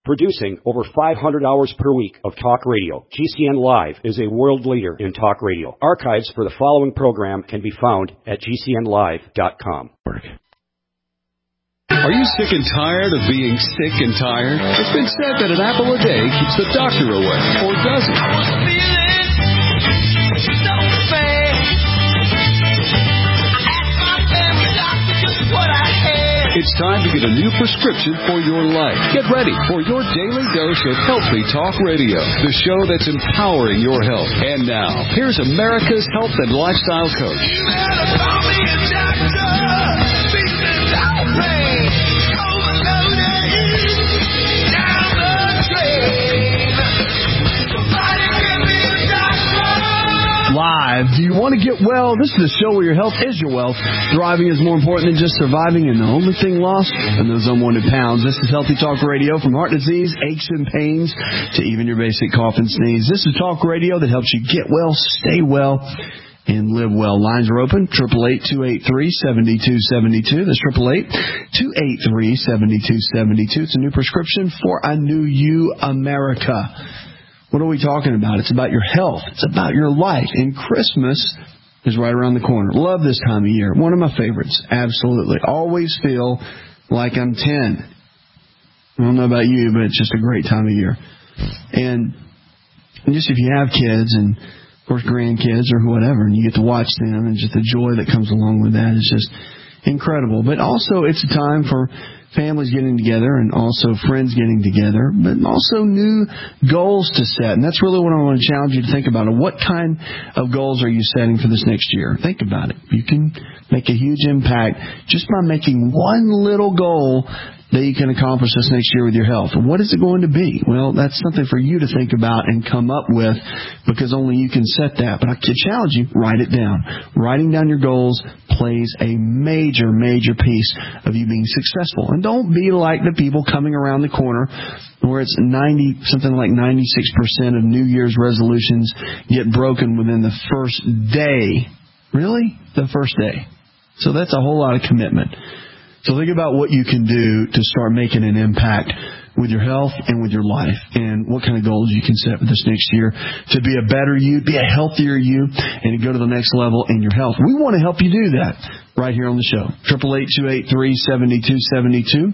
Producing over 500 hours per week of talk radio, GCN Live is a world leader in talk radio. Archives for the following program can be found at GCNlive.com. Are you sick and tired of being sick and tired? It's been said that an apple a day keeps the doctor away, or does it? I was feeling so bad. I asked my family doctor just what I had. It's time to get a new prescription for your life. Get ready for your daily dose of Healthy Talk Radio, the show that's empowering your health. And now, here's America's health and lifestyle coach. You better call me a doctor. Live. Do you want to get well? This is the show where your health is your wealth. Thriving is more important than just surviving, and the only thing lost are those unwanted pounds. This is Healthy Talk Radio, from heart disease, aches and pains, to even your basic cough and sneeze. This is talk radio that helps you get well, stay well, and live well. Lines are open, 888-283-7272. That's 888-283-7272. It's a new prescription for a new you, America. What are we talking about? It's about your health. It's about your life. And Christmas is right around the corner. Love this time of year. One of my favorites. Absolutely. Always feel like I'm 10. I don't know about you, but it's just a great time of year. And just if you have kids and, of course, grandkids or whatever, and you get to watch them, and just the joy that comes along with that is just incredible. But also it's a time for families getting together and also friends getting together, but also new goals to set. And that's really what I want to challenge you to think about. What kind of goals are you setting for this next year? Think about it. You can make a huge impact just by making one little goal that you can accomplish this next year with your health. What is it going to be? Well, that's something for you to think about and come up with, because only you can set that. But I can challenge you, write it down. Writing down your goals plays a major, major piece of you being successful. And don't be like the people coming around the corner where it's something like 96% of New Year's resolutions get broken within the first day. Really? The first day. So that's a whole lot of commitment. So think about what you can do to start making an impact with your health and with your life, and what kind of goals you can set for this next year to be a better you, be a healthier you, and to go to the next level in your health. We want to help you do that right here on the show. 888-283-7272.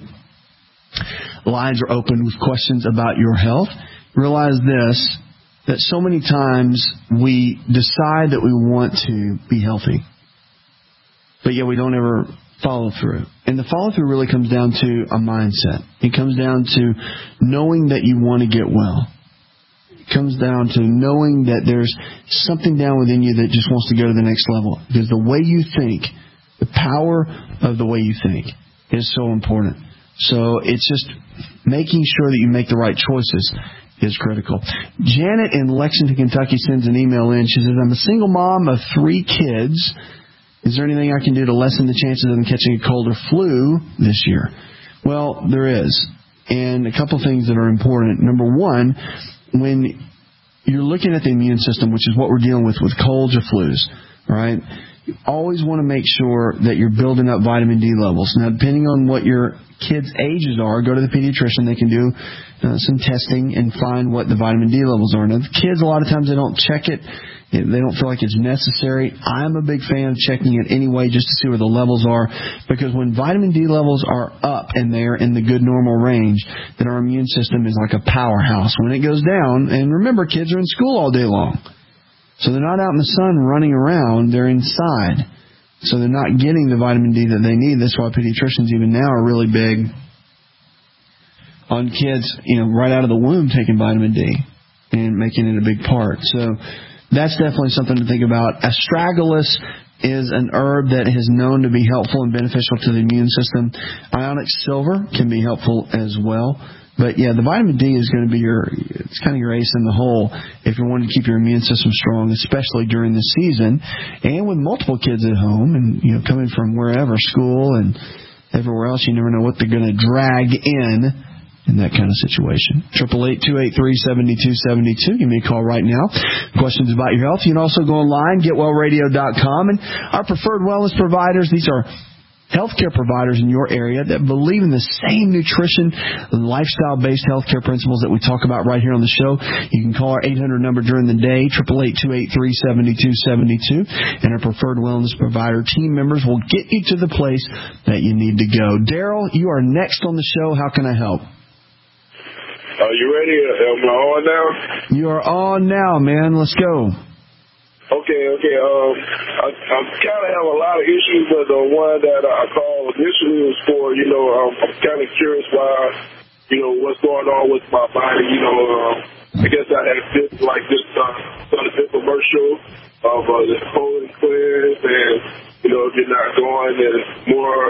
Lines are open with questions about your health. Realize this, that so many times we decide that we want to be healthy, but yet we don't ever follow through. And the follow through really comes down to a mindset. It comes down to knowing that you want to get well. It comes down to knowing that there's something down within you that just wants to go to the next level. Because the way you think, the power of the way you think is so important. So it's just making sure that you make the right choices is critical. Janet in Lexington, Kentucky sends an email in. She says, I'm a single mom of 3 kids. Is there anything I can do to lessen the chances of them catching a cold or flu this year? Well, there is. And a couple things that are important. Number one, when you're looking at the immune system, which is what we're dealing with colds or flus, right? You always want to make sure that you're building up vitamin D levels. Now, depending on what your kids' ages are, go to the pediatrician. They can do some testing and find what the vitamin D levels are. Now, the kids, a lot of times, they don't check it. They don't feel like it's necessary. I'm a big fan of checking it anyway just to see where the levels are, because when vitamin D levels are up and they're in the good normal range, then our immune system is like a powerhouse. When it goes down, and remember, kids are in school all day long, so they're not out in the sun running around, they're inside. So they're not getting the vitamin D that they need. That's why pediatricians even now are really big on kids, right out of the womb taking vitamin D and making it a big part. So that's definitely something to think about. Astragalus is an herb that is known to be helpful and beneficial to the immune system. Ionic silver can be helpful as well. But yeah, the vitamin D is going to be it's kind of your ace in the hole if you want to keep your immune system strong, especially during the season. And with multiple kids at home and, coming from wherever, school and everywhere else, you never know what they're going to drag in that kind of situation. 888-283-7272. Give me a call right now. Questions about your health. You can also go online, getwellradio.com. And our preferred wellness providers, these are healthcare providers in your area that believe in the same nutrition and lifestyle-based healthcare principles that we talk about right here on the show. You can call our 800 number during the day, 888-283-7272, and our preferred wellness provider team members will get you to the place that you need to go. Daryl, you are next on the show. How can I help? Are you ready? Am I on now? You are on now, man. Let's go. Okay. I kind of have a lot of issues, but the one that I called initially was for, I'm kind of curious why, what's going on with my body. I guess I had this infomercial of this colon cleanse, and, if you're not going, then it's more,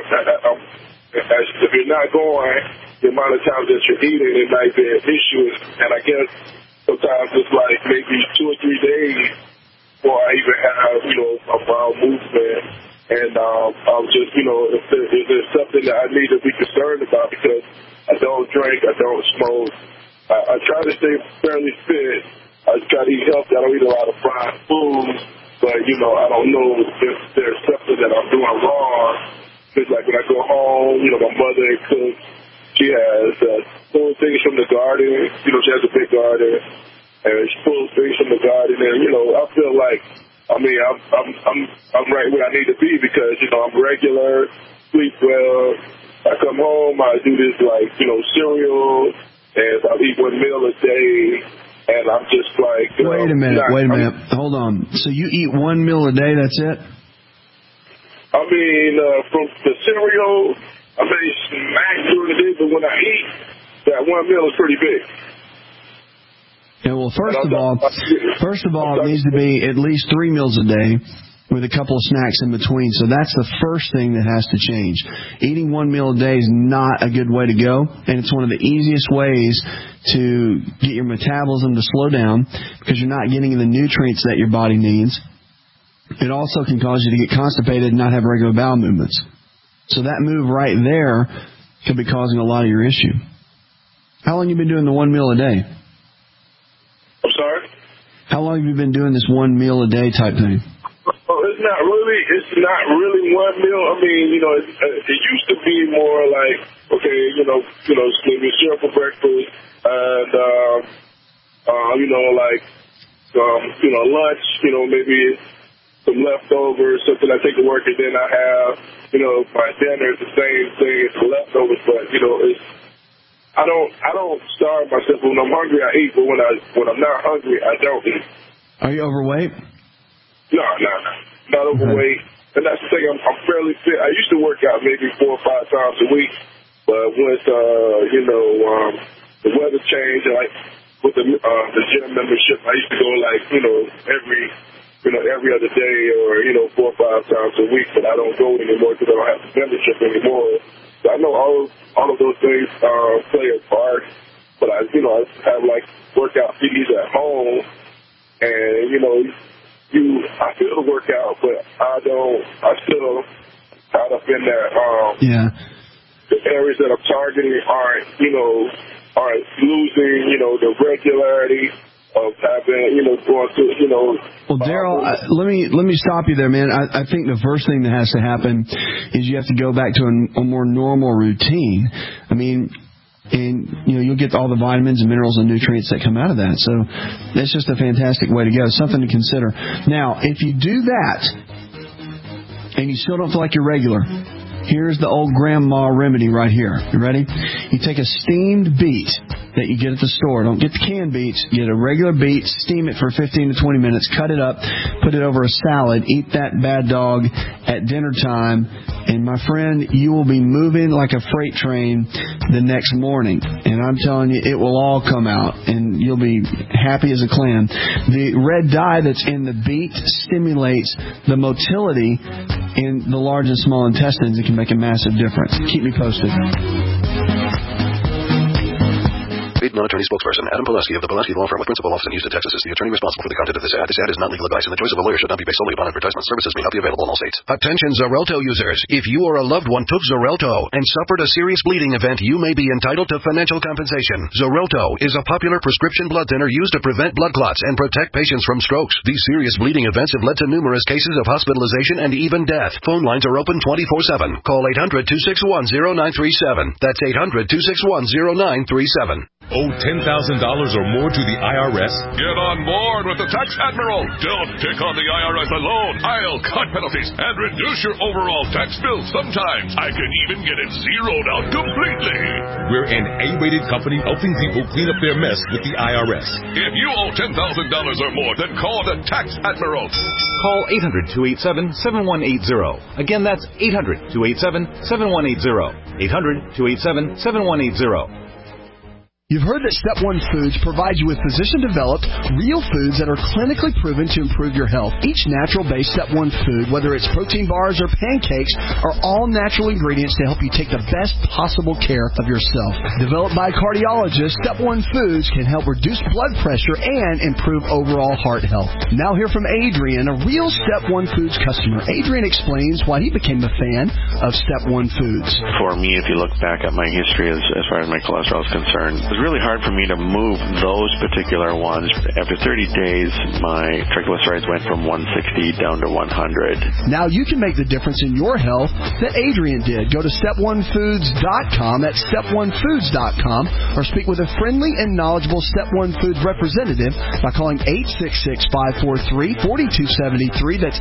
if you're not going, the amount of times that you're eating, it might be an issue. And I guess sometimes it's like maybe 2 or 3 days before I even have, a bowel movement. And I'm just, if there's something that I need to be concerned about, because I don't drink, I don't smoke. I try to stay fairly fit. I try to eat healthy. I don't eat a lot of fried foods. But, I don't know if there's something that I'm doing wrong. It's like when I go home, my mother cooks. She has full things from the garden. She has a big garden, and she pulls things from the garden. And I feel like, I'm right where I need to be because I'm regular, sleep well. I come home, I do this cereal, and I eat 1 meal a day, and I'm just like. Wait a minute. Hold on. So you eat 1 meal a day? That's it? I mean, from the cereal. I may smack during the day, but when I eat, that 1 meal is pretty big. Yeah, well, first of all, it needs to be at least 3 meals a day with a couple of snacks in between. So that's the first thing that has to change. Eating 1 meal a day is not a good way to go, and it's one of the easiest ways to get your metabolism to slow down because you're not getting the nutrients that your body needs. It also can cause you to get constipated and not have regular bowel movements. So that move right there could be causing a lot of your issue. How long have you been doing the 1 meal a day? I'm sorry? How long have you been doing this 1 meal a day type thing? Oh, it's not really 1 meal. I mean, it used to be more like, okay, maybe cereal for breakfast and, lunch, maybe some leftovers, something I take to work, and then I have, my dinner is the same thing as the leftovers, but, I don't starve myself. When I'm hungry, I eat, but when I'm not hungry, I don't eat. Are you overweight? No, not overweight. And that's the thing, I'm fairly fit. I used to work out maybe 4 or 5 times a week, but once, the weather changed, and with the gym membership, I used to go every other day or, 4 or 5 times a week, but I don't go anymore because I don't have the membership anymore. So I know all of those things play a part, but I have workout fees at home, and, I feel the workout, but I still caught up in that, the areas that I'm targeting aren't losing, the regularity of having, going to, Well, Daryl, let me stop you there, man. I think the first thing that has to happen is you have to go back to a more normal routine. I mean, and you'll get all the vitamins and minerals and nutrients that come out of that. So that's just a fantastic way to go. Something to consider. Now, if you do that and you still don't feel like you're regular, here's the old grandma remedy right here. You ready? You take a steamed beet that you get at the store. Don't get the canned beets. Get a regular beet, steam it for 15 to 20 minutes, cut it up, put it over a salad, eat that bad dog at dinner time, and my friend, you will be moving like a freight train the next morning. And I'm telling you, it will all come out, and you'll be happy as a clam. The red dye that's in the beet stimulates the motility in the large and small intestines. It can make a massive difference. Keep me posted. non-attorney spokesperson. Adam Pulaski of the Pulaski Law Firm with principal office in Houston, Texas is the attorney responsible for the content of this ad. This ad is not legal advice, and the choice of a lawyer should not be based solely upon advertisement. Services may not be available in all states. Attention Xarelto users. If you or a loved one took Xarelto and suffered a serious bleeding event, you may be entitled to financial compensation. Xarelto is a popular prescription blood thinner used to prevent blood clots and protect patients from strokes. These serious bleeding events have led to numerous cases of hospitalization and even death. Phone lines are open 24/7. Call 800-261-0937. That's 800-261-0937. Owe $10,000 or more to the IRS? Get on board with the Tax Admiral. Don't take on the IRS alone. I'll cut penalties and reduce your overall tax bill. Sometimes I can even get it zeroed out completely. We're an A-rated company helping people clean up their mess with the IRS. If you owe $10,000 or more, then call the Tax Admiral. Call 800-287-7180. Again, that's 800-287-7180. 800-287-7180. You've heard that Step 1 Foods provides you with physician-developed, real foods that are clinically proven to improve your health. Each natural-based Step 1 food, whether it's protein bars or pancakes, are all natural ingredients to help you take the best possible care of yourself. Developed by cardiologists, Step 1 Foods can help reduce blood pressure and improve overall heart health. Now hear from Adrian, a real Step 1 Foods customer. Adrian explains why he became a fan of Step 1 Foods. For me, if you look back at my history as far as my cholesterol is concerned, it was really hard for me to move those particular ones. After 30 days, my triglycerides went from 160 down to 100. Now you can make the difference in your health that Adrian did. Go to step1foods.com. That's step1foods.com, or speak with a friendly and knowledgeable Step 1 Foods representative by calling 866-543-4273. That's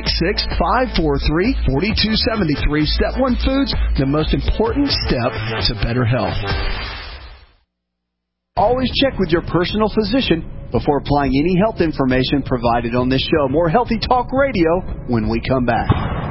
866-543-4273. Step 1 Foods, the most important step to better health. Always check with your personal physician before applying any health information provided on this show. More Healthy Talk Radio when we come back.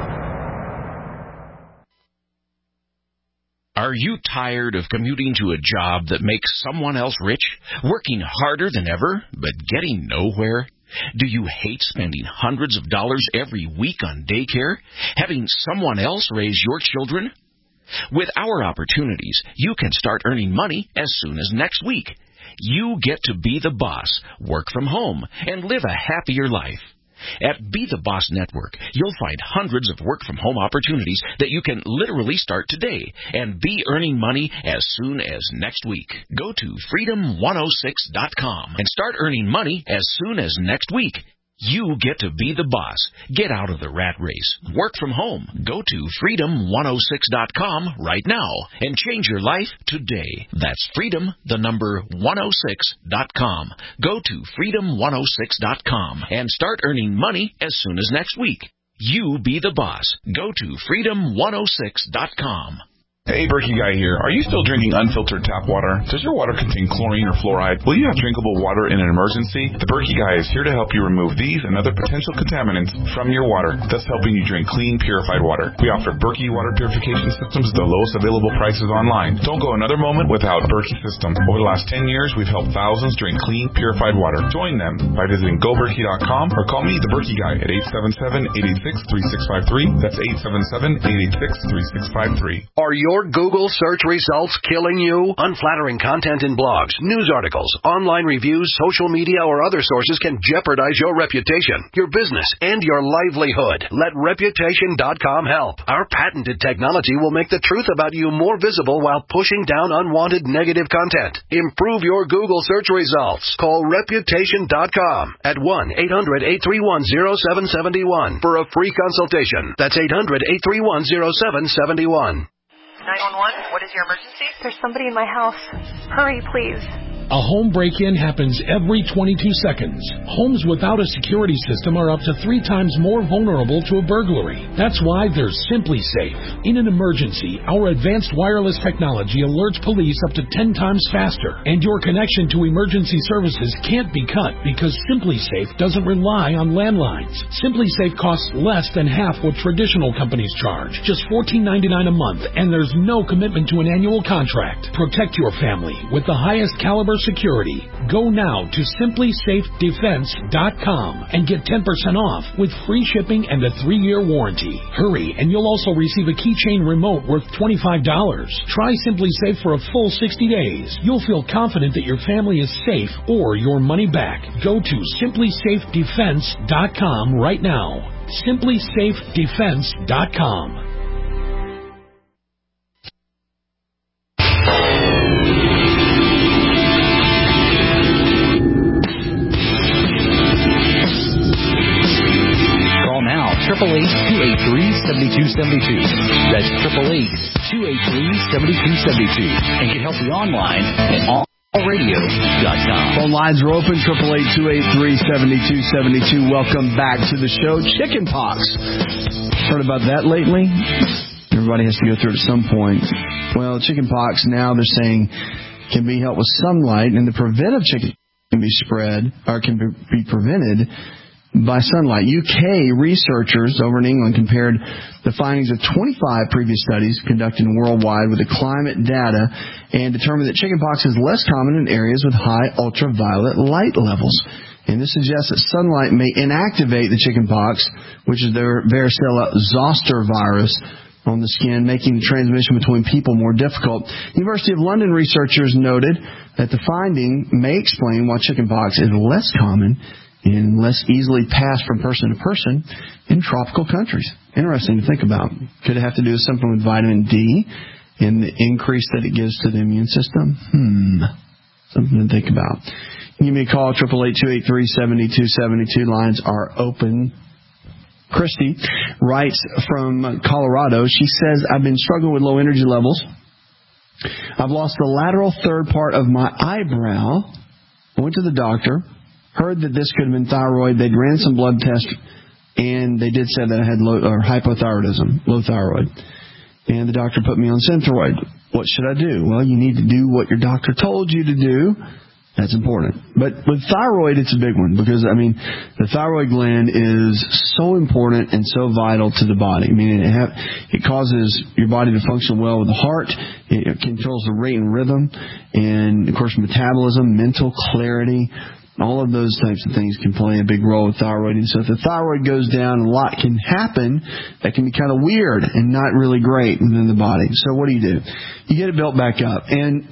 Are you tired of commuting to a job that makes someone else rich, working harder than ever, but getting nowhere? Do you hate spending hundreds of dollars every week on daycare, having someone else raise your children? With our opportunities, you can start earning money as soon as next week. You get to be the boss, work from home, and live a happier life. At Be the Boss Network, you'll find hundreds of work-from-home opportunities that you can literally start today and be earning money as soon as next week. Go to freedom106.com and start earning money as soon as next week. You get to be the boss. Get out of the rat race. Work from home. Go to freedom106.com right now and change your life today. That's freedom106.com. Go to freedom106.com and start earning money as soon as next week. You be the boss. Go to freedom106.com. Hey, Berkey Guy here. Are you still drinking unfiltered tap water? Does your water contain chlorine or fluoride? Will you have drinkable water in an emergency? The Berkey Guy is here to help you remove these and other potential contaminants from your water, thus helping you drink clean, purified water. We offer Berkey water purification systems at the lowest available prices online. Don't go another moment without Berkey system. Over the last 10 years, we've helped thousands drink clean, purified water. Join them by visiting goberkey.com or call me, the Berkey Guy, at 877-886-3653. That's 877-886-3653. Are your Google search results killing you? Unflattering content in blogs, news articles, online reviews, social media, or other sources can jeopardize your reputation, your business, and your livelihood. Let Reputation.com help. Our patented technology will make the truth about you more visible while pushing down unwanted negative content. Improve your Google search results. Call Reputation.com at 1-800-831-0771 for a free consultation. That's 800-831-0771. 911, what is your emergency? There's somebody in my house. Hurry, please. A home break-in happens every 22 seconds. Homes without a security system are up to 3 times more vulnerable to a burglary. That's why there's SimpliSafe. In an emergency, our advanced wireless technology alerts police up to 10 times faster. And your connection to emergency services can't be cut because SimpliSafe doesn't rely on landlines. SimpliSafe costs less than half what traditional companies charge. Just $14.99 a month, and there's no commitment to an annual contract. Protect your family with the highest caliber security. Go now to simplysafedefense.com and get 10% off with free shipping and a 3-year warranty. Hurry, and you'll also receive a keychain remote worth $25. Try Simply Safe for a full 60 days. You'll feel confident that your family is safe or your money back. Go to simplysafedefense.com right now. simplysafedefense.com. Call now, 888-283-7272. That's 888-283-7272. And get healthy online at allradio.com. Phone lines are open, 888-283-7272. Welcome back to the show. Chicken pox. Heard about that lately? Everybody has to go through it at some point. Well, chicken pox now they're saying can be helped with sunlight, and the preventive chicken can be spread or can be prevented by sunlight. UK researchers over in England compared the findings of 25 previous studies conducted worldwide with the climate data and determined that chickenpox is less common in areas with high ultraviolet light levels. And this suggests that sunlight may inactivate the chickenpox, which is the varicella zoster virus, on the skin, making the transmission between people more difficult. University of London researchers noted that the finding may explain why chickenpox is less common and less easily passed from person to person in tropical countries. Interesting to think about. Could it have to do with something with vitamin D and the increase that it gives to the immune system? Something to think about. Give me a call, 888-283-7272. Lines are open. Christy writes from Colorado. She says, I've been struggling with low energy levels. I've lost the lateral third part of my eyebrow. I went to the doctor. Heard that this could have been thyroid. They ran some blood tests, and they did say that I had hypothyroidism, low thyroid. And the doctor put me on Synthroid. What should I do? Well, you need to do what your doctor told you to do. That's important. But with thyroid, it's a big one because, the thyroid gland is so important and so vital to the body. It causes your body to function well with the heart. It controls the rate and rhythm. And, of course, metabolism, mental clarity. All of those types of things can play a big role with thyroid. And so if the thyroid goes down, a lot can happen that can be kind of weird and not really great within the body. So what do? You get it built back up. And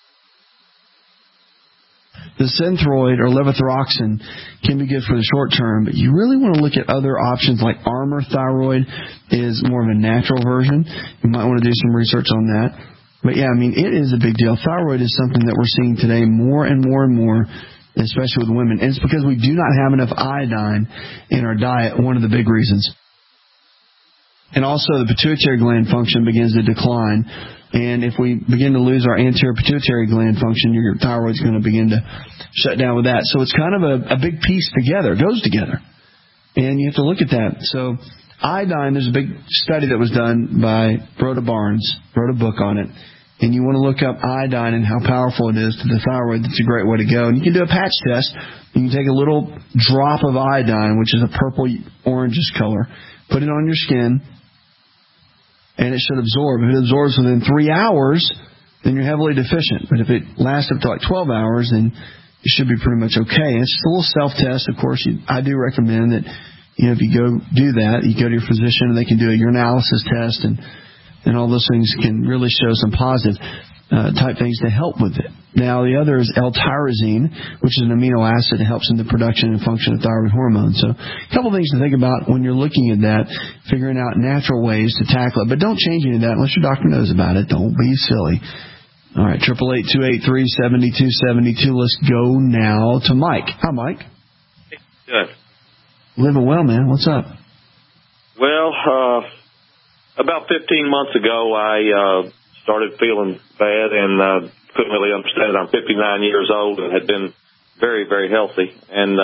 the Synthroid or levothyroxine can be good for the short term, but you really want to look at other options like Armour Thyroid is more of a natural version. You might want to do some research on that. But yeah, it is a big deal. Thyroid is something that we're seeing today more and more and more, especially with women. And it's because we do not have enough iodine in our diet, one of the big reasons. And also the pituitary gland function begins to decline. And if we begin to lose our anterior pituitary gland function, your thyroid's going to begin to shut down with that. So it's kind of a big piece together. It goes together. And you have to look at that. So iodine, there's a big study that was done by Rhoda Barnes, wrote a book on it. And you want to look up iodine and how powerful it is to the thyroid. That's a great way to go. And you can do a patch test. You can take a little drop of iodine, which is a purple-orangish color, put it on your skin, and it should absorb. If it absorbs within 3 hours, then you're heavily deficient. But if it lasts up to 12 hours, then you should be pretty much okay. And it's just a little self-test. Of course, I do recommend that if you go do that, you go to your physician and they can do a urinalysis test, and all those things can really show some positive type things to help with it. Now, the other is L-tyrosine, which is an amino acid that helps in the production and function of thyroid hormone. So a couple things to think about when you're looking at that, figuring out natural ways to tackle it. But don't change any of that unless your doctor knows about it. Don't be silly. All right, 888-283-7272. Let's go now to Mike. Hi, Mike. Good. Living well, man. What's up? Well, about 15 months ago, I started feeling bad and couldn't really understand it. I'm 59 years old and had been very, very healthy. And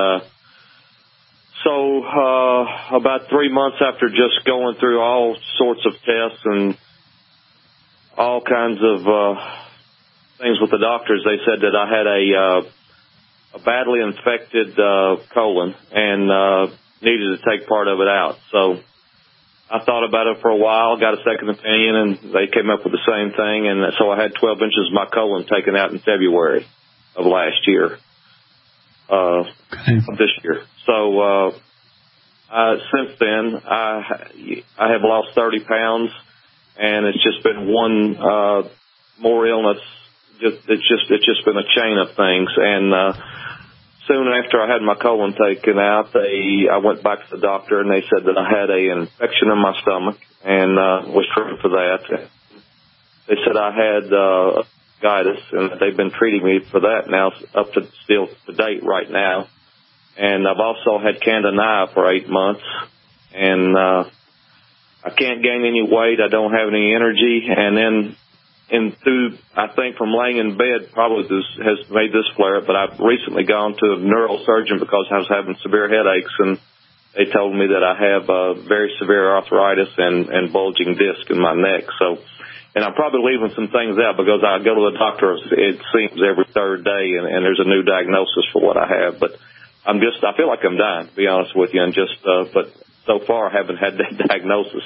so about 3 months after just going through all sorts of tests and all kinds of things with the doctors, they said that I had a badly infected colon and needed to take part of it out. So I thought about it for a while, got a second opinion, and they came up with the same thing. And so I had 12 inches of my colon taken out in February. of last year, of this year. So since then, I have lost 30 pounds, and it's just been one more illness. It's just been a chain of things. And soon after I had my colon taken out, I went back to the doctor, and they said that I had an infection in my stomach and was treated for that. They said I had bronchitis, and they've been treating me for that now up to still to date right now. And I've also had Candida for 8 months, and I can't gain any weight. I don't have any energy, and then I think from laying in bed probably has made this flare up, but I've recently gone to a neurosurgeon because I was having severe headaches, and they told me that I have very severe arthritis and bulging disc in my neck. So, and I'm probably leaving some things out because I go to the doctor, it seems, every third day, and there's a new diagnosis for what I have. But I feel like I'm dying, to be honest with you, and but so far I haven't had that diagnosis.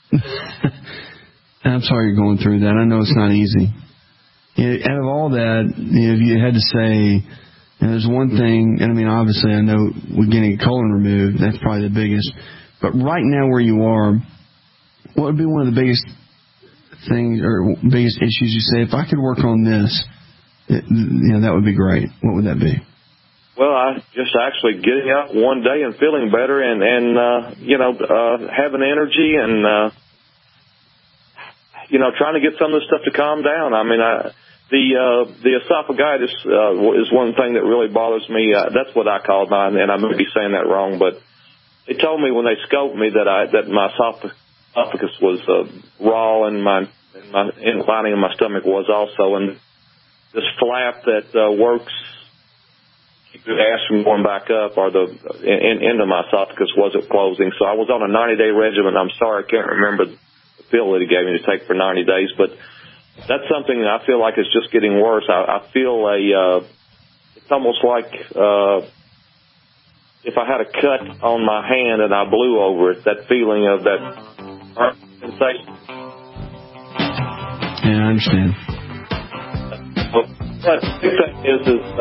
I'm sorry you're going through that. I know it's not easy. Out of all that, if you had to say, there's one thing, and I mean, obviously I know we're getting a colon removed, that's probably the biggest. But right now where you are, what would be one of the biggest things or biggest issues you say, if I could work on this, that would be great? What would that be? Well, I just actually getting up one day and feeling better and having energy and, trying to get some of this stuff to calm down. I mean, the esophagitis is one thing that really bothers me. That's what I call mine, and I may be saying that wrong, but they told me when they scoped me that my esophagus was raw and my lining of my stomach was also, and this flap that works keep the gas from going back up or into my esophagus wasn't closing. So I was on a 90-day regimen. I'm sorry, I can't remember the pill that he gave me to take for 90 days, but that's something that I feel like is just getting worse. I feel it's almost like if I had a cut on my hand and I blew over it, that feeling of that sensation. Yeah, I understand. But the big thing is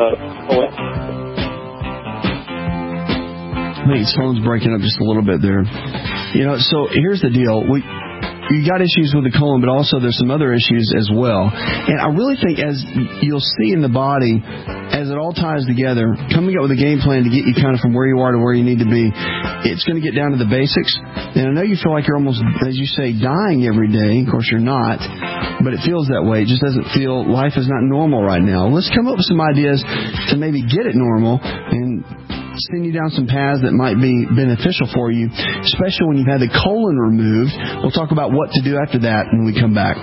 I think his phone's breaking up just a little bit there. So here's the deal. You got issues with the colon, but also there's some other issues as well. And I really think, as you'll see in the body, as it all ties together, coming up with a game plan to get you kind of from where you are to where you need to be, it's going to get down to the basics. And I know you feel like you're almost, as you say, dying every day. Of course, you're not, but it feels that way. It just doesn't feel, life is not normal right now. Let's come up with some ideas to maybe get it normal and send you down some paths that might be beneficial for you, especially when you've had the colon removed. We'll talk about what to do after that when we come back.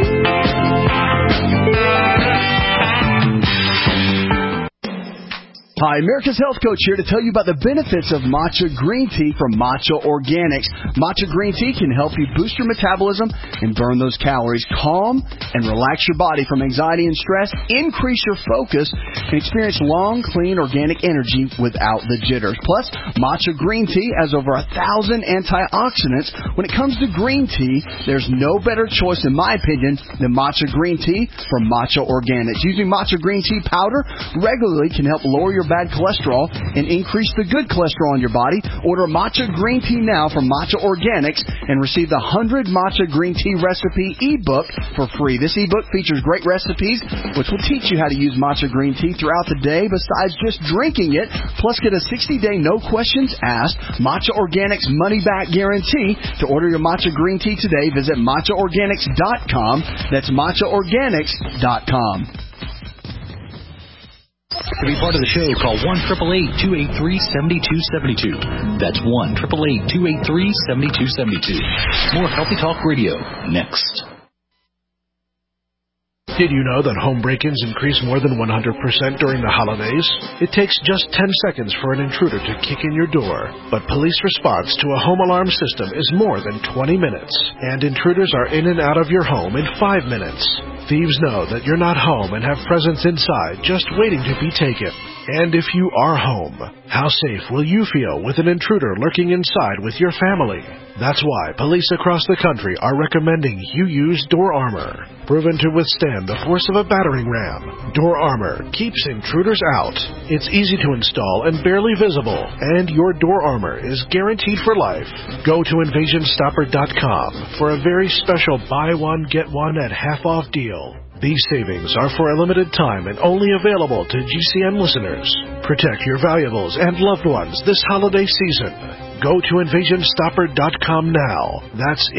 Hi, America's Health Coach here to tell you about the benefits of matcha green tea from Matcha Organics. Matcha green tea can help you boost your metabolism and burn those calories, calm and relax your body from anxiety and stress, increase your focus, and experience long, clean, organic energy without the jitters. Plus, matcha green tea has over 1,000 antioxidants. When it comes to green tea, there's no better choice, in my opinion, than matcha green tea from Matcha Organics. Using matcha green tea powder regularly can help lower your bad cholesterol and increase the good cholesterol in your body. Order matcha green tea now from Matcha Organics and receive the 100 matcha green tea recipe ebook for free. This ebook features great recipes which will teach you how to use matcha green tea throughout the day besides just drinking it. Plus, get a 60-day no questions asked Matcha Organics money back guarantee. To order your matcha green tea today, visit matchaorganics.com. That's matchaorganics.com. To be part of the show, call 1-888-283-7272. That's 1-888-283-7272. More Healthy Talk Radio next. Did you know that home break-ins increase more than 100% during the holidays? It takes just 10 seconds for an intruder to kick in your door, but police response to a home alarm system is more than 20 minutes, and intruders are in and out of your home in 5 minutes. thieves know that you're not home and have presents inside just waiting to be taken? And if you are home, how safe will you feel with an intruder lurking inside with your family? That's why police across the country are recommending you use Door Armor. Proven to withstand the force of a battering ram, Door Armor keeps intruders out. It's easy to install and barely visible, and your Door Armor is guaranteed for life. Go to InvasionStopper.com for a very special buy one, get one at half-off deal. These savings are for a limited time and only available to GCN listeners. Protect your valuables and loved ones this holiday season. Go to InvasionStopper.com now. That's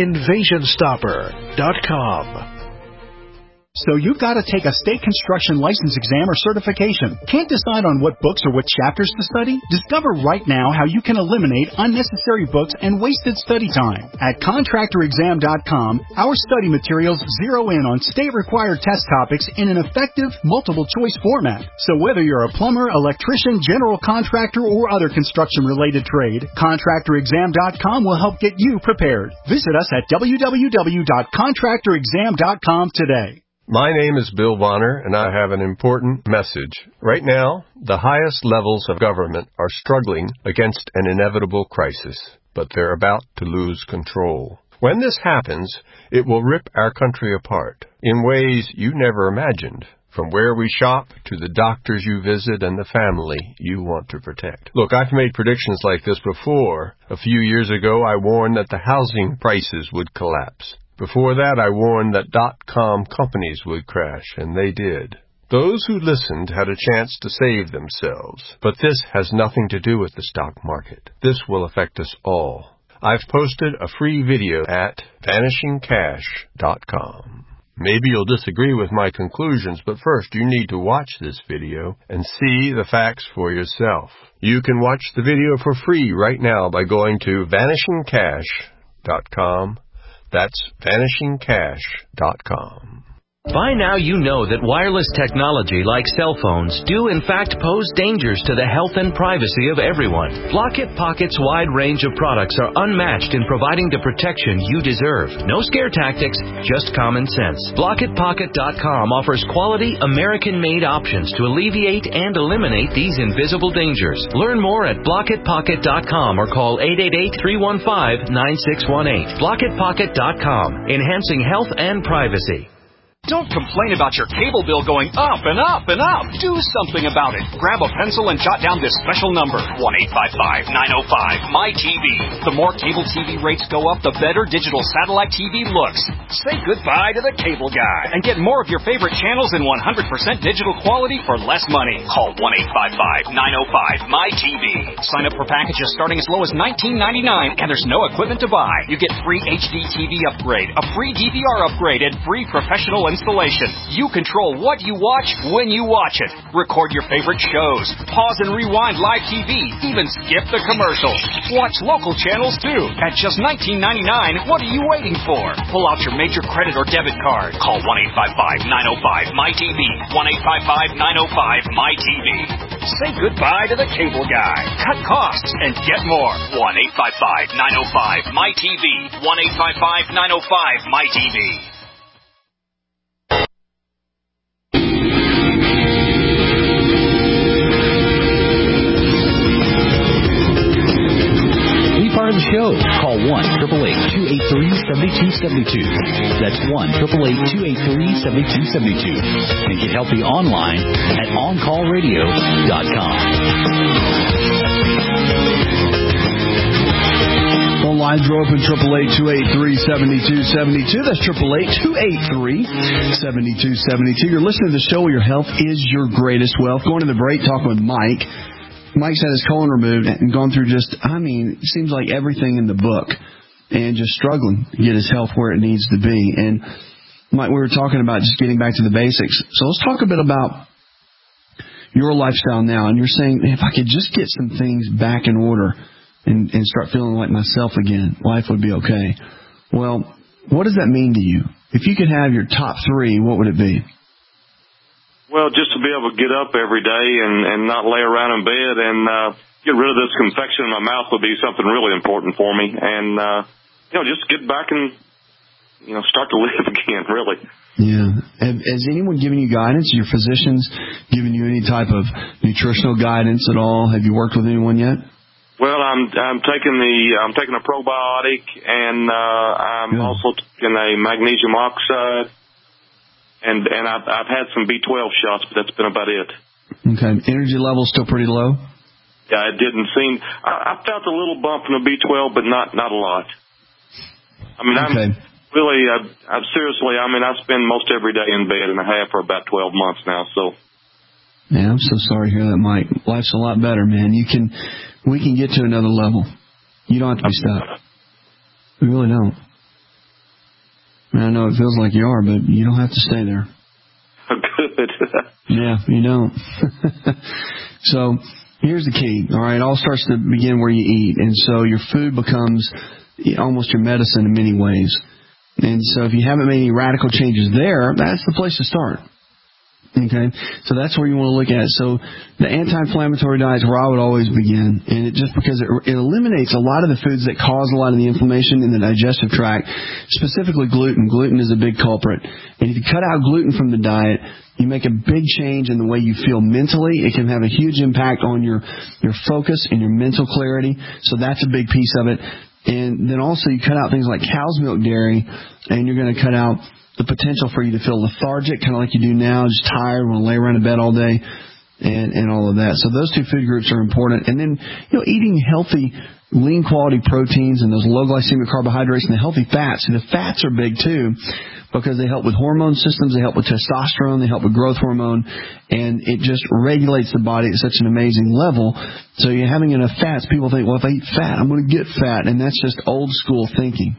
InvasionStopper.com. So you've got to take a state construction license exam or certification. Can't decide on what books or what chapters to study? Discover right now how you can eliminate unnecessary books and wasted study time. At ContractorExam.com, our study materials zero in on state-required test topics in an effective, multiple-choice format. So whether you're a plumber, electrician, general contractor, or other construction-related trade, ContractorExam.com will help get you prepared. Visit us at www.ContractorExam.com today. My name is Bill Bonner, and I have an important message. Right now, the highest levels of government are struggling against an inevitable crisis, but they're about to lose control. When this happens, it will rip our country apart in ways you never imagined, from where we shop to the doctors you visit and the family you want to protect. Look, I've made predictions like this before. A few years ago, I warned that the housing prices would collapse. Before that, I warned that .com companies would crash, and they did. Those who listened had a chance to save themselves, but this has nothing to do with the stock market. This will affect us all. I've posted a free video at vanishingcash.com. Maybe you'll disagree with my conclusions, but first you need to watch this video and see the facts for yourself. You can watch the video for free right now by going to vanishingcash.com. That's vanishingcash.com. By now you know that wireless technology like cell phones do in fact pose dangers to the health and privacy of everyone. Blockit Pocket's wide range of products are unmatched in providing the protection you deserve. No scare tactics, just common sense. BlockitPocket.com offers quality American-made options to alleviate and eliminate these invisible dangers. Learn more at BlockitPocket.com or call 888-315-9618. BlockitPocket.com, enhancing health and privacy. Don't complain about your cable bill going up and up and up. Do something about it. Grab a pencil and jot down this special number, 1-855-905-MY-TV. The more cable TV rates go up, the better digital satellite TV looks. Say goodbye to the cable guy and get more of your favorite channels in 100% digital quality for less money. Call 1-855-905-MY-TV. Sign up for packages starting as low as $19.99, and there's no equipment to buy. You get free HD TV upgrade, a free DVR upgrade, and free professional installation. You control what you watch when you watch it. Record your favorite shows. Pause and rewind live TV. Even skip the commercials. Watch local channels too. At just $19.99, what are you waiting for? Pull out your major credit or debit card. Call 1-855-905-MY-TV. 1-855-905-MY-TV. Say goodbye to the cable guy. Cut costs and get more. 1-855-905-MY-TV. 1-855-905-MY-TV. Part of the show. Call 1-888-283-7272. That's 1-888-283-7272. And get healthy online at OnCallRadio.com. Phone lines are open, 888-283-7272. That's 888-283-7272. You're listening to the show where your health is your greatest wealth. Going to the break, talking with Mike. Mike's had his colon removed and gone through it seems like everything in the book and just struggling to get his health where it needs to be. And Mike, we were talking about just getting back to the basics. So let's talk a bit about your lifestyle now. And you're saying, if I could just get some things back in order and start feeling like myself again, life would be okay. Well, what does that mean to you? If you could have your top three, what would it be? Well, just to be able to get up every day and not lay around in bed and get rid of this confection in my mouth would be something really important for me. And, just get back and, start to live again, really. Yeah. Has anyone given you guidance? Your physicians given you any type of nutritional guidance at all? Have you worked with anyone yet? Well, I'm taking a probiotic, and I'm also taking a magnesium oxide, and I've had some B12 shots, but that's been about it. Okay. Energy level still pretty low? Yeah, it didn't seem. I felt a little bump from the B12, but not a lot. I mean, I'm really, I'm seriously. I mean, I spend most every day in bed, and I have for about 12 months now. So. Man, I'm so sorry to hear that, Mike. Life's a lot better, man. We can get to another level. You don't have to be stuck. We really don't. I know it feels like you are, but you don't have to stay there. Good. Yeah, you don't. So here's the key. All right, it all starts to begin where you eat, and so your food becomes almost your medicine in many ways. And so if you haven't made any radical changes there, that's the place to start. Okay, so that's where you want to look at it. So the anti-inflammatory diet is where I would always begin, and just because it eliminates a lot of the foods that cause a lot of the inflammation in the digestive tract, specifically gluten. Gluten is a big culprit, and if you cut out gluten from the diet, you make a big change in the way you feel mentally. It can have a huge impact on your focus and your mental clarity, so that's a big piece of it. And then also you cut out things like cow's milk dairy, and you're going to cut out the potential for you to feel lethargic, kind of like you do now, just tired, want to lay around in bed all day, and all of that. So those two food groups are important. And then, eating healthy, lean quality proteins and those low glycemic carbohydrates and the healthy fats. And the fats are big too, because they help with hormone systems, they help with testosterone, they help with growth hormone, and it just regulates the body at such an amazing level. So you're having enough fats, people think, well, if I eat fat, I'm going to get fat. And that's just old school thinking.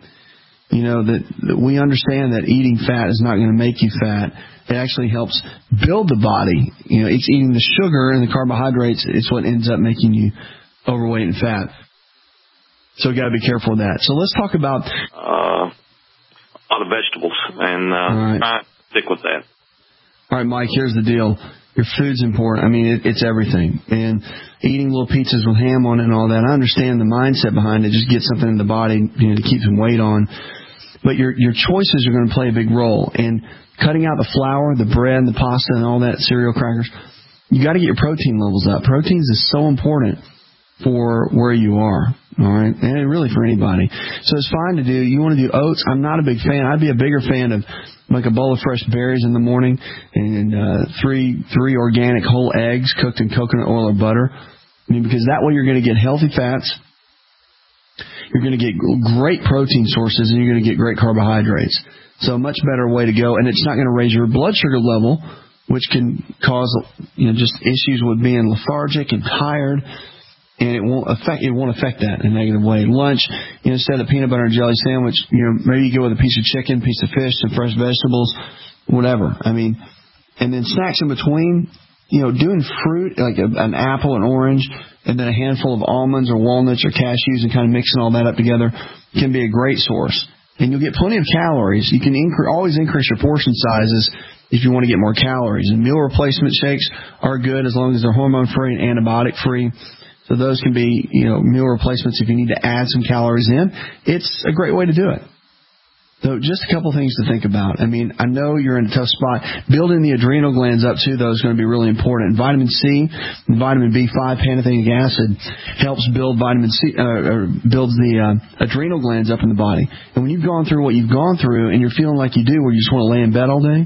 That we understand that eating fat is not going to make you fat. It actually helps build the body. It's eating the sugar and the carbohydrates. It's what ends up making you overweight and fat. So you got to be careful of that. So let's talk about a lot of vegetables, and I stick with that. All right, Mike. Here's the deal. Your food's important. I mean, it's everything. And eating little pizzas with ham on it and all that, I understand the mindset behind it. Just get something in the body, to keep some weight on. But your choices are going to play a big role. And cutting out the flour, the bread, the pasta, and all that, cereal, crackers, you got to get your protein levels up. Proteins is so important for where you are, all right? And really for anybody. So it's fine to do. You want to do oats. I'm not a big fan. I'd be a bigger fan of like a bowl of fresh berries in the morning and three organic whole eggs cooked in coconut oil or butter. Because that way you're going to get healthy fats. You're going to get great protein sources, and you're going to get great carbohydrates. So a much better way to go, and it's not going to raise your blood sugar level, which can cause just issues with being lethargic and tired, and it won't affect that in a negative way. Lunch, instead of peanut butter and jelly sandwich, maybe you go with a piece of chicken, piece of fish, some fresh vegetables, whatever. I mean, and then snacks in between. Doing fruit, like an apple, an orange, and then a handful of almonds or walnuts or cashews and kind of mixing all that up together can be a great source. And you'll get plenty of calories. You can always increase your portion sizes if you want to get more calories. And meal replacement shakes are good as long as they're hormone-free and antibiotic-free. So those can be, meal replacements if you need to add some calories in. It's a great way to do it. So just a couple things to think about. I mean, I know you're in a tough spot. Building the adrenal glands up, too, though, is going to be really important. Vitamin C and vitamin B5, pantothenic acid, helps build vitamin C, builds the adrenal glands up in the body. And when you've gone through what you've gone through and you're feeling like you do, where you just want to lay in bed all day,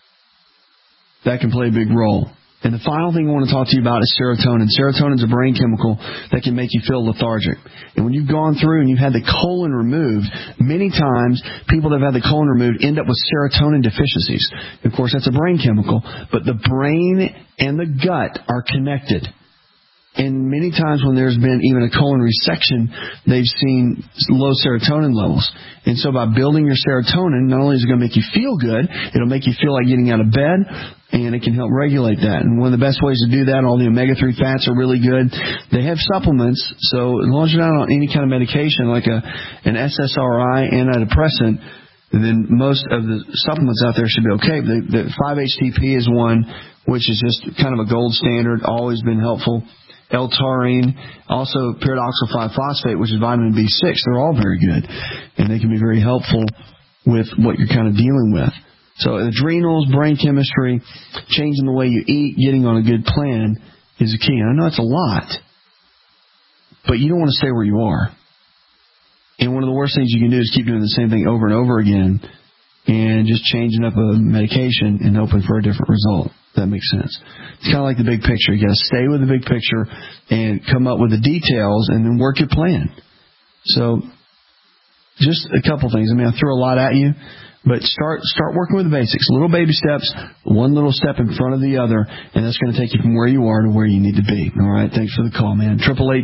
that can play a big role. And the final thing I want to talk to you about is serotonin. Serotonin is a brain chemical that can make you feel lethargic. And when you've gone through and you've had the colon removed, many times people that have had the colon removed end up with serotonin deficiencies. Of course, that's a brain chemical, but the brain and the gut are connected. And many times when there's been even a colon resection, they've seen low serotonin levels. And so by building your serotonin, not only is it going to make you feel good, it'll make you feel like getting out of bed, and it can help regulate that. And one of the best ways to do that, all the omega-3 fats are really good. They have supplements, so as long as you're not on any kind of medication like an SSRI antidepressant, then most of the supplements out there should be okay. The 5-HTP is one, which is just kind of a gold standard, always been helpful. L-taurine, also pyridoxal 5-phosphate, which is vitamin B6. They're all very good, and they can be very helpful with what you're kind of dealing with. So adrenals, brain chemistry, changing the way you eat, getting on a good plan is the key. And I know it's a lot, but you don't want to stay where you are. And one of the worst things you can do is keep doing the same thing over and over again and just changing up a medication and hoping for a different result. That makes sense. It's kind of like the big picture. You got to stay with the big picture and come up with the details and then work your plan. So just a couple things. I mean, I threw a lot at you, but start working with the basics. Little baby steps, one little step in front of the other, and that's going to take you from where you are to where you need to be. All right? Thanks for the call, man.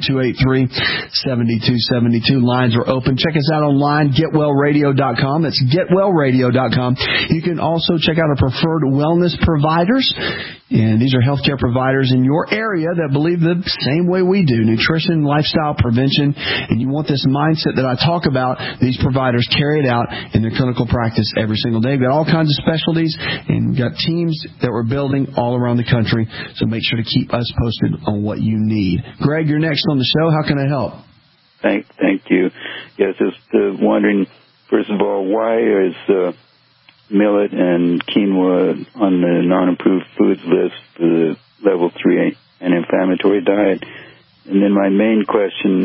888-283-7272. Lines are open. Check us out online, getwellradio.com. That's getwellradio.com. You can also check out our preferred wellness providers. And these are healthcare providers in your area that believe the same way we do. Nutrition, lifestyle, prevention. And you want this mindset that I talk about, these providers carry it out in their clinical practice every single day. We've got all kinds of specialties, and we've got teams that we're building all around the country. So make sure to keep us posted on what you need. Greg, you're next on the show. How can I help? Thank you. Yes, just wondering, first of all, why is millet and quinoa on the non-approved foods list for the level 3 anti-inflammatory diet? And then my main question,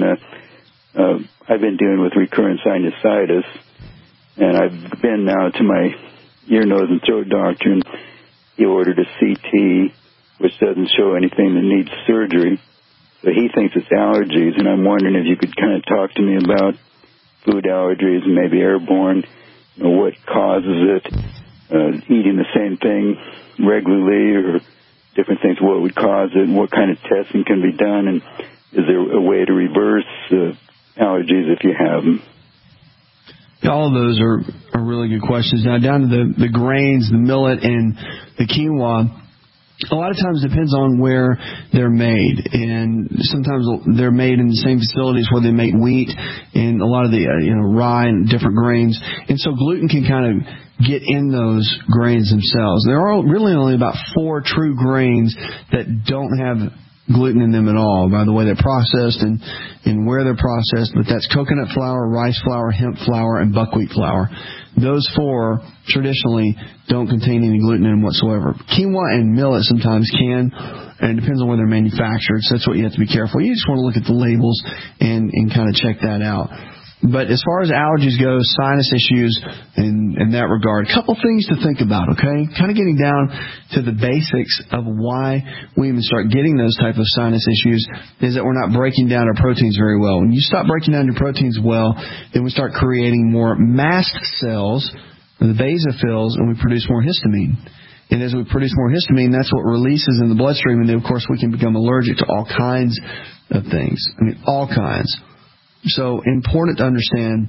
I've been dealing with recurrent sinusitis, and I've been now to my ear, nose, and throat doctor, and he ordered a CT, which doesn't show anything that needs surgery. So he thinks it's allergies, and I'm wondering if you could kind of talk to me about food allergies and maybe airborne, what causes it, eating the same thing regularly or different things, what would cause it, and what kind of testing can be done, and is there a way to reverse allergies if you have them? All of those are really good questions. Now, down to the grains, the millet, and the quinoa, a lot of times it depends on where they're made, and sometimes they're made in the same facilities where they make wheat and a lot of the rye and different grains, and so gluten can kind of get in those grains themselves. There are really only about 4 true grains that don't have gluten in them at all, by the way they're processed and where they're processed, but that's coconut flour, rice flour, hemp flour, and buckwheat flour. Those 4 traditionally don't contain any gluten in them whatsoever. Quinoa and millet sometimes can, and it depends on where they're manufactured, so that's what you have to be careful. You just want to look at the labels and kind of check that out. But as far as allergies go, sinus issues in that regard, a couple things to think about, okay? Kind of getting down to the basics of why we even start getting those type of sinus issues is that we're not breaking down our proteins very well. When you stop breaking down your proteins well, then we start creating more mast cells, the basophils, and we produce more histamine. And as we produce more histamine, that's what releases in the bloodstream, and then, of course, we can become allergic to all kinds of things. I mean, all kinds. So important to understand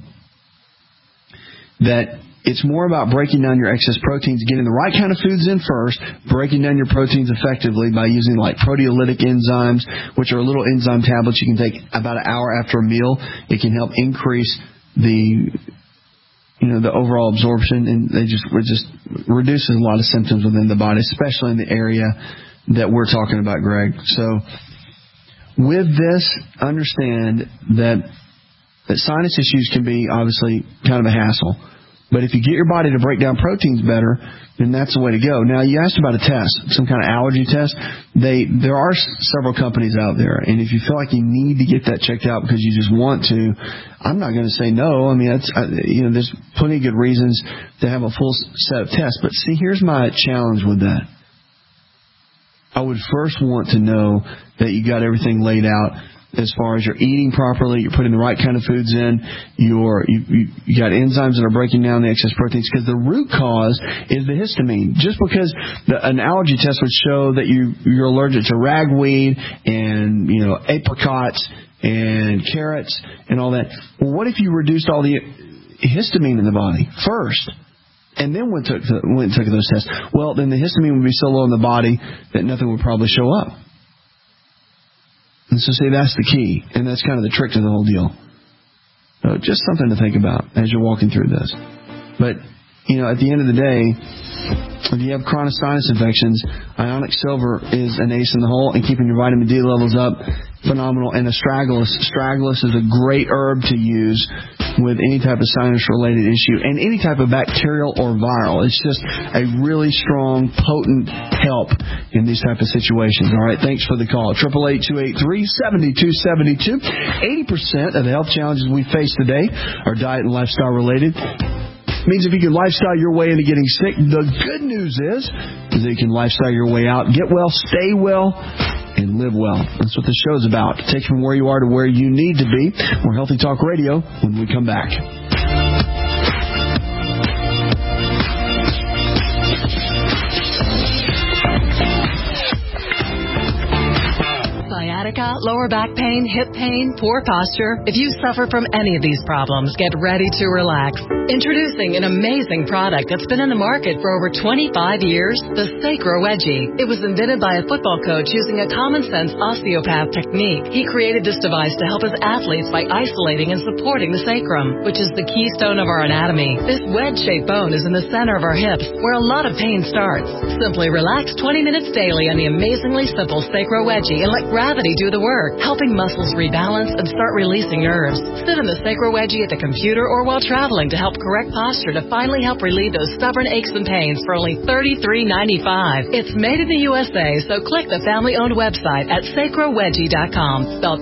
that it's more about breaking down your excess proteins, getting the right kind of foods in first, breaking down your proteins effectively by using like proteolytic enzymes, which are little enzyme tablets you can take about an hour after a meal. It can help increase the overall absorption, and it just reduces a lot of symptoms within the body, especially in the area that we're talking about, Greg. So with this, understand that sinus issues can be obviously kind of a hassle. But if you get your body to break down proteins better, then that's the way to go. Now, you asked about a test, some kind of allergy test. There are several companies out there, and if you feel like you need to get that checked out because you just want to, I'm not going to say no. I mean, there's plenty of good reasons to have a full set of tests. But see, here's my challenge with that. I would first want to know that you got everything laid out as far as you're eating properly, you're putting the right kind of foods in, you got enzymes that are breaking down the excess proteins, because the root cause is the histamine. Just because an allergy test would show that you're allergic to ragweed and apricots and carrots and all that, well, what if you reduced all the histamine in the body first? And then went and took those tests. Well, then the histamine would be so low in the body that nothing would probably show up. And so, see, that's the key. And that's kind of the trick to the whole deal. So just something to think about as you're walking through this. But, at the end of the day, if you have chronic sinus infections, ionic silver is an ace in the hole, and keeping your vitamin D levels up, phenomenal. And astragalus. Astragalus is a great herb to use with any type of sinus-related issue and any type of bacterial or viral. It's just a really strong, potent help in these type of situations. All right, thanks for the call. 888-283-7272. 80% of the health challenges we face today are diet and lifestyle related. Means if you can lifestyle your way into getting sick, the good news is that you can lifestyle your way out, get well, stay well, and live well. That's what the show's about. Take you from where you are to where you need to be. More Healthy Talk Radio when we come back. Sciatica, lower back pain, hip pain, poor posture. If you suffer from any of these problems, get ready to relax. Introducing an amazing product that's been in the market for over 25 years, the Sacro Wedgie. It was invented by a football coach using a common-sense osteopath technique. He created this device to help his athletes by isolating and supporting the sacrum, which is the keystone of our anatomy. This wedge-shaped bone is in the center of our hips, where a lot of pain starts. Simply relax 20 minutes daily on the amazingly simple Sacro Wedgie and let gravity do the work, helping muscles rebalance and start releasing nerves. Sit in the Sacro Wedgie at the computer or while traveling to help correct posture to finally help relieve those stubborn aches and pains for only $33.95. It's made in the USA, so click the family-owned website at sacrowedgie.com, spelled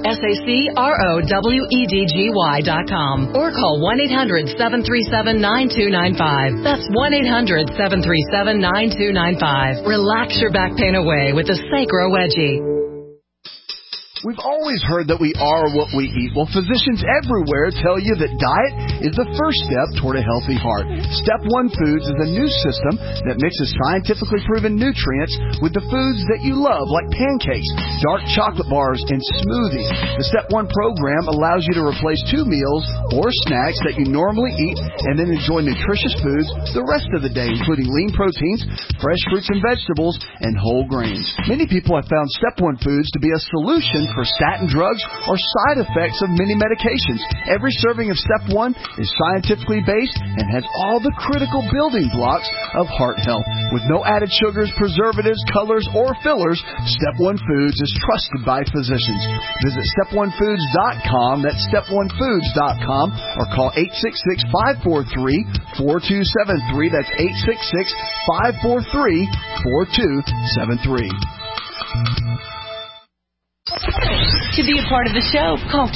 SACROWEDGY.com, or call 1-800-737-9295. That's 1-800-737-9295. Relax your back pain away with the Sacro Wedgie. We've always heard that we are what we eat. Well, physicians everywhere tell you that diet is the first step toward a healthy heart. Step 1 Foods is a new system that mixes scientifically proven nutrients with the foods that you love, like pancakes, dark chocolate bars, and smoothies. The Step 1 program allows you to replace 2 meals or snacks that you normally eat and then enjoy nutritious foods the rest of the day, including lean proteins, fresh fruits and vegetables, and whole grains. Many people have found Step 1 Foods to be a solution for statin drugs or side effects of many medications. Every serving of Step 1 is scientifically based and has all the critical building blocks of heart health. With no added sugars, preservatives, colors, or fillers, Step 1 Foods is trusted by physicians. Visit step1foods.com, that's step1foods.com, or call 866-543-4273, that's 866-543-4273. To be a part of the show, call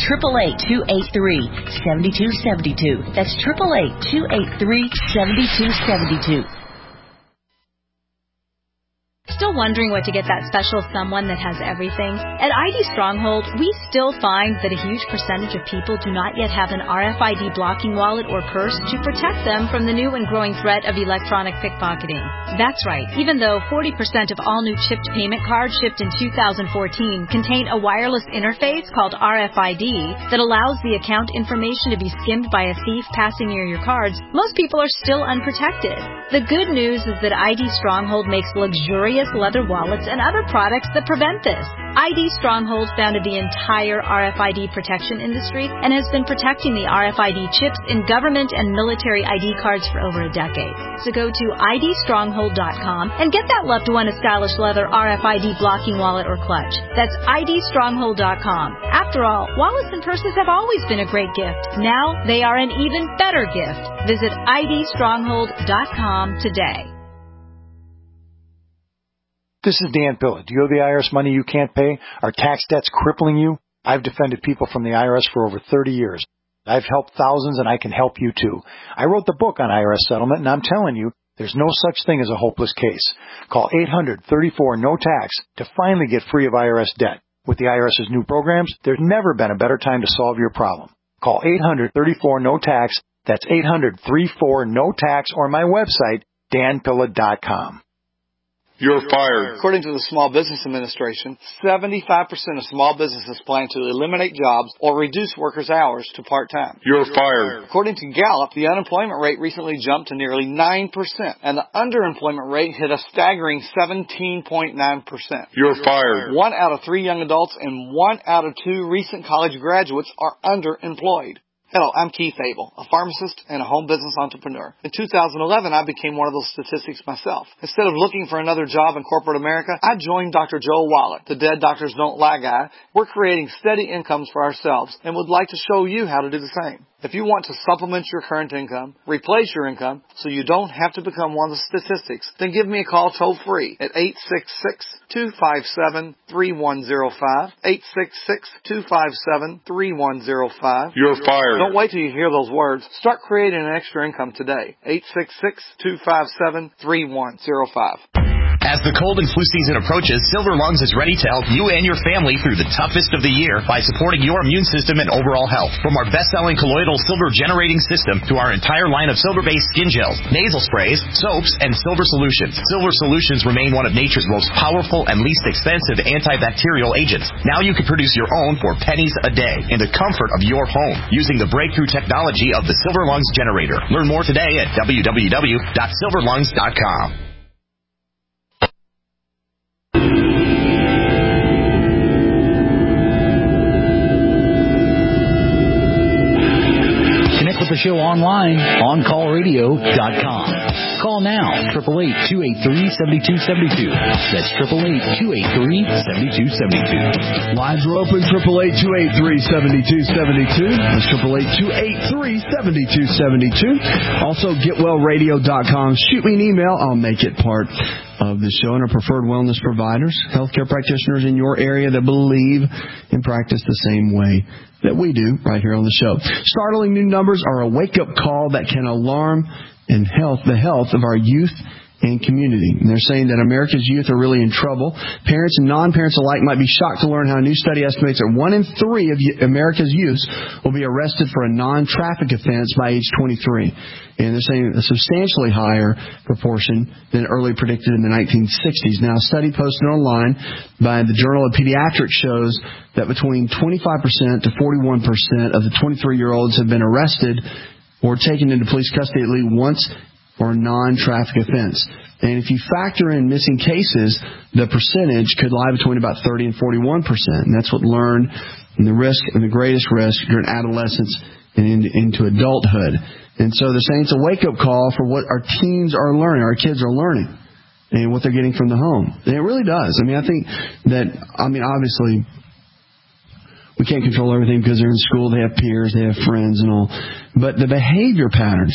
888-283-7272. That's 888-283-7272. Still wondering what to get that special someone that has everything? At ID Stronghold, we still find that a huge percentage of people do not yet have an RFID blocking wallet or purse to protect them from the new and growing threat of electronic pickpocketing. That's right. Even though 40% of all new chipped payment cards shipped in 2014 contain a wireless interface called RFID that allows the account information to be skimmed by a thief passing near your cards, most people are still unprotected. The good news is that ID Stronghold makes luxurious leather wallets and other products that prevent this. ID Stronghold founded the entire RFID protection industry and has been protecting the RFID chips in government and military ID cards for over a decade. So go to idstronghold.com and get that loved one a stylish leather RFID blocking wallet or clutch. That's idstronghold.com. After all, wallets and purses have always been a great gift. Now they are an even better gift. Visit idstronghold.com today. This is Dan Pilla. Do you owe the IRS money you can't pay? Are tax debts crippling you? I've defended people from the IRS for over 30 years. I've helped thousands, and I can help you too. I wrote the book on IRS settlement, and I'm telling you, there's no such thing as a hopeless case. Call 800-34-NO-TAX to finally get free of IRS debt. With the IRS's new programs, there's never been a better time to solve your problem. Call 800-34-NO-TAX. That's 800-34-NO-TAX, or my website, danpilla.com. You're fired. According to the Small Business Administration, 75% of small businesses plan to eliminate jobs or reduce workers' hours to part-time. You're fired. According to Gallup, the unemployment rate recently jumped to nearly 9%, and the underemployment rate hit a staggering 17.9%. You're fired. 1 out of 3 young adults and 1 out of 2 recent college graduates are underemployed. Hello, I'm Keith Abel, a pharmacist and a home business entrepreneur. In 2011, I became one of those statistics myself. Instead of looking for another job in corporate America, I joined Dr. Joel Wallach, the Dead Doctors Don't Lie guy. We're creating steady incomes for ourselves and would like to show you how to do the same. If you want to supplement your current income, replace your income, so you don't have to become one of the statistics, then give me a call toll-free at 866-257-3105, 866-257-3105. You're fired. Don't wait till you hear those words. Start creating an extra income today. 866-257-3105. As the cold and flu season approaches, Silver Lungs is ready to help you and your family through the toughest of the year by supporting your immune system and overall health. From our best-selling colloidal silver generating system to our entire line of silver-based skin gels, nasal sprays, soaps, and silver solutions. Silver solutions remain one of nature's most powerful and least expensive antibacterial agents. Now you can produce your own for pennies a day in the comfort of your home using the breakthrough technology of the Silver Lungs generator. Learn more today at www.silverlungs.com. The show online, OnCallRadio.com. Call now, 888-283-7272. That's 888-283-7272. Lines are open, 888-283-7272. That's 888-283-7272. Also, GetWellRadio.com. Shoot me an email. I'll make it part of the show. And our preferred wellness providers, healthcare practitioners in your area that believe and practice the same way that we do right here on the show. Startling new numbers are a wake-up call that can alarm the health of our youth and community. And they're saying that America's youth are really in trouble. Parents and non-parents alike might be shocked to learn how a new study estimates that 1 in 3 of America's youth will be arrested for a non-traffic offense by age 23. And they're saying a substantially higher proportion than early predicted in the 1960s. Now, a study posted online by the Journal of Pediatrics shows that between 25% to 41% of the 23-year-olds have been arrested or taken into police custody at least once for a non-traffic offense. And if you factor in missing cases, the percentage could lie between about 30 and 41%. And that's what learned and the risk and the greatest risk during adolescence and into adulthood. And so they're saying it's a wake-up call for what our teens are learning, our kids are learning, and what they're getting from the home. And it really does. I think obviously we can't control everything because they're in school, they have peers, they have friends and all. But the behavior patterns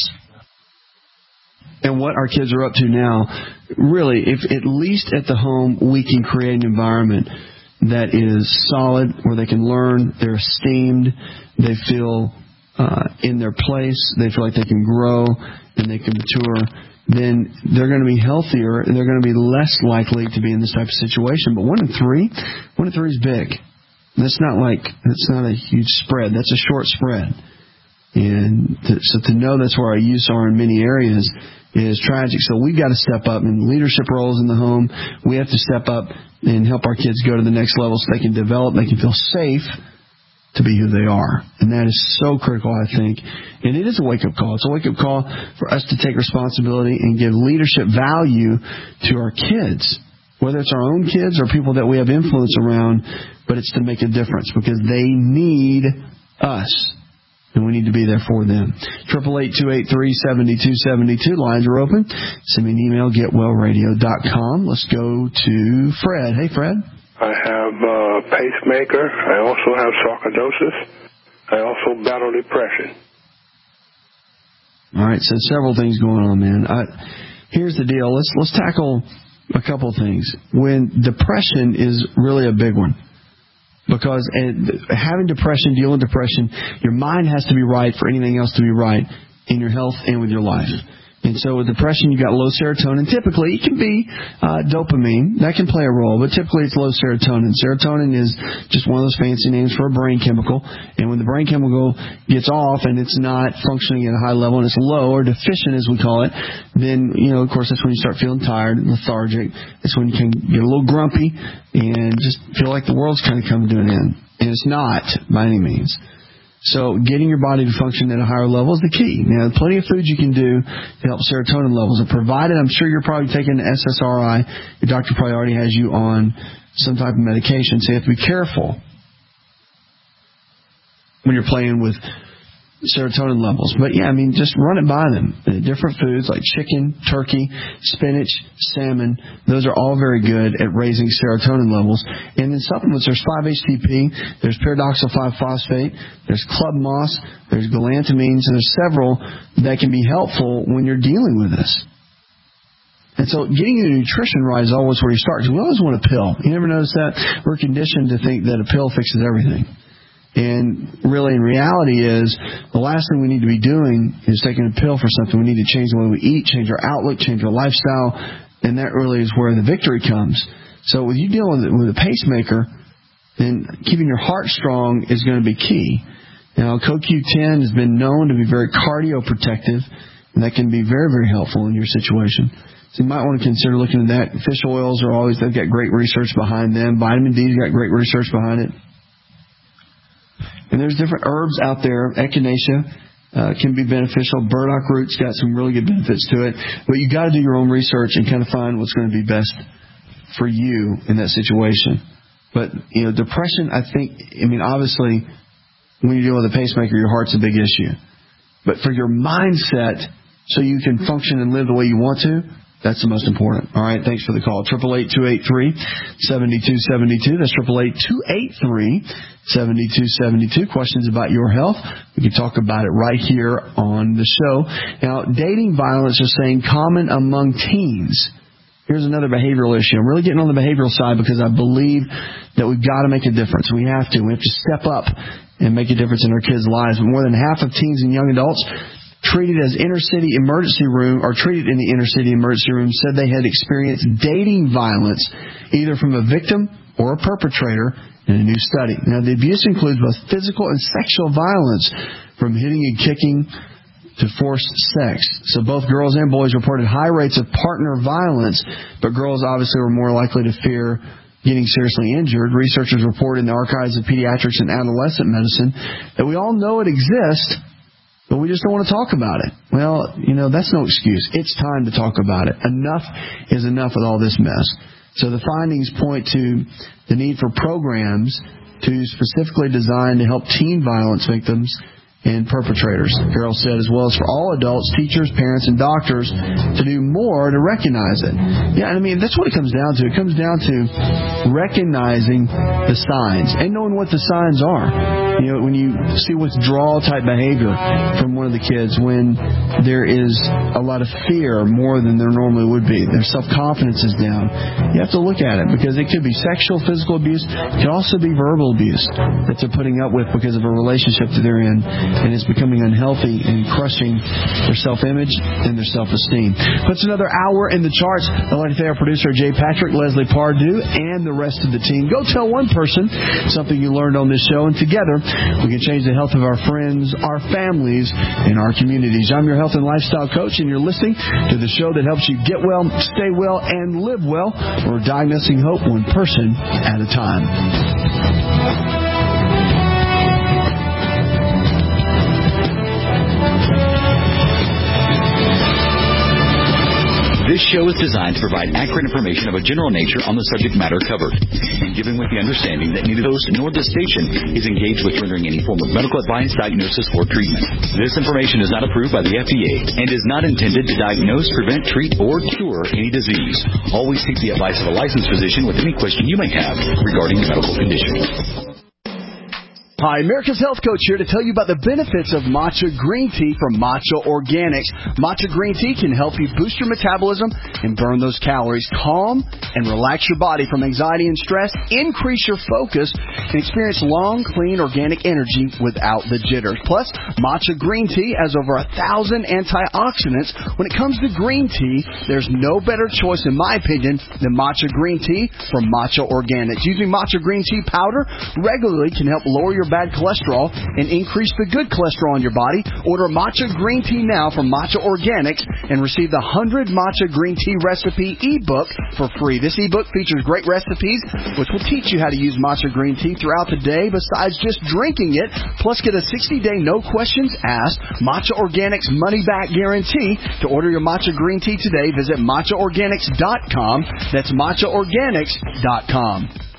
and what our kids are up to now, really, if at least at the home we can create an environment that is solid, where they can learn, they're esteemed, they feel in their place, they feel like they can grow and they can mature, then they're going to be healthier and they're going to be less likely to be in this type of situation. But 1 in 3 is big. That's not a huge spread. That's a short spread. And so to know that's where our youths are in many areas is tragic. So we've got to step up in leadership roles in the home. We have to step up and help our kids go to the next level so they can develop, they can feel safe to be who they are. And that is so critical, I think. And it is a wake-up call. It's a wake-up call for us to take responsibility and give leadership value to our kids, whether it's our own kids or people that we have influence around, but it's to make a difference because they need us. And we need to be there for them. 888-283-7272. Lines are open. Send me an email, getwellradio.com. Let's go to Fred. Hey, Fred. I have a pacemaker. I also have sarcoidosis. I also battle depression. All right, so several things going on, man. Here's the deal. Let's tackle a couple things. When depression is really a big one. Because having depression, dealing with depression, your mind has to be right for anything else to be right in your health and with your life. And so with depression, you've got low serotonin. Typically, it can be dopamine. That can play a role, but typically it's low serotonin. Serotonin is just one of those fancy names for a brain chemical. And when the brain chemical gets off and it's not functioning at a high level and it's low or deficient, as we call it, then, of course, that's when you start feeling tired and lethargic. That's when you can get a little grumpy and just feel like the world's kind of coming to an end. And it's not, by any means. So getting your body to function at a higher level is the key. Now, plenty of foods you can do to help serotonin levels. And provided, I'm sure you're probably taking SSRI, your doctor probably already has you on some type of medication. So you have to be careful when you're playing with serotonin levels. But yeah, I mean, just run it by them. Different foods like chicken, turkey, spinach, salmon, those are all very good at raising serotonin levels. And in supplements, there's 5-HTP, there's pyridoxal 5-phosphate, there's club moss, there's galantamines, and there's several that can be helpful when you're dealing with this. And so getting your nutrition right is always where you start. Because we always want a pill. You never notice that? We're conditioned to think that a pill fixes everything. And really, in reality is, the last thing we need to be doing is taking a pill for something. We need to change the way we eat, change our outlook, change our lifestyle, and that really is where the victory comes. So with you dealing with a pacemaker, then keeping your heart strong is going to be key. Now, CoQ10 has been known to be very cardioprotective, and that can be very, very helpful in your situation. So you might want to consider looking at that. Fish oils are always, they've got great research behind them. Vitamin D's got great research behind it. And there's different herbs out there. Echinacea can be beneficial. Burdock root's got some really good benefits to it. But you got to do your own research and kind of find what's going to be best for you in that situation. But, depression, obviously, when you're dealing with a pacemaker, your heart's a big issue. But for your mindset, so you can function and live the way you want to, that's the most important. All right, thanks for the call. 888-283-7272. That's 888-283-7272. Questions about your health? We can talk about it right here on the show. Now, dating violence is saying common among teens. Here's another behavioral issue. I'm really getting on the behavioral side because I believe that we've got to make a difference. We have to. We have to step up and make a difference in our kids' lives. But more than half of teens and young adults treated in the inner city emergency room said they had experienced dating violence, either from a victim or a perpetrator, in a new study. Now, the abuse includes both physical and sexual violence, from hitting and kicking to forced sex. So both girls and boys reported high rates of partner violence, but girls obviously were more likely to fear getting seriously injured. Researchers report in the Archives of Pediatrics and Adolescent Medicine that we all know it exists, but we just don't want to talk about it. Well, that's no excuse. It's time to talk about it. Enough is enough with all this mess. So the findings point to the need for programs to specifically designed to help teen violence victims and perpetrators, Carol said, as well as for all adults, teachers, parents, and doctors to do more to recognize it. Yeah, that's what it comes down to. It comes down to recognizing the signs and knowing what the signs are. When you see withdrawal-type behavior from one of the kids, when there is a lot of fear more than there normally would be, their self-confidence is down, you have to look at it, because it could be sexual, physical abuse. It could also be verbal abuse that they're putting up with because of a relationship that they're in, and it's becoming unhealthy and crushing their self-image and their self-esteem. Puts another hour in the charts. I'd like to thank our producer, Jay Patrick, Leslie Pardue, and the rest of the team. Go tell one person something you learned on this show, and together we can change the health of our friends, our families, and our communities. I'm your health and lifestyle coach, and you're listening to the show that helps you get well, stay well, and live well. We're diagnosing hope one person at a time. This show is designed to provide accurate information of a general nature on the subject matter covered, and given with the understanding that neither the host nor the station is engaged with rendering any form of medical advice, diagnosis, or treatment. This information is not approved by the FDA and is not intended to diagnose, prevent, treat, or cure any disease. Always seek the advice of a licensed physician with any question you may have regarding a medical condition. Hi, America's Health Coach here to tell you about the benefits of matcha green tea from Matcha Organics. Matcha green tea can help you boost your metabolism and burn those calories, calm and relax your body from anxiety and stress, increase your focus, and experience long, clean, organic energy without the jitters. Plus, matcha green tea has over 1,000 antioxidants. When it comes to green tea, there's no better choice, in my opinion, than matcha green tea from Matcha Organics. Using matcha green tea powder regularly can help lower your bad cholesterol and increase the good cholesterol in your body. Order matcha green tea now from Matcha Organics and receive the 100 matcha green tea recipe ebook for free. This ebook features great recipes which will teach you how to use matcha green tea throughout the day besides just drinking it. Plus, get a 60-day no questions asked Matcha Organics money back guarantee. To order your matcha green tea today, visit matchaorganics.com. That's matchaorganics.com.